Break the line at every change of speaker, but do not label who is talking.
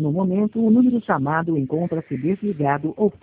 No momento, o número chamado encontra-se desligado ou